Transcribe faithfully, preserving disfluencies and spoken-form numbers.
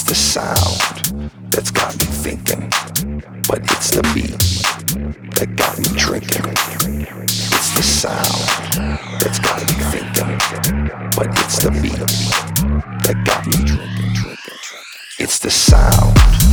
the sound that's got me thinking, but it's the beat that got me drinking. It's the sound that's got me thinking, but it's the beat that got me drinking. It's the sound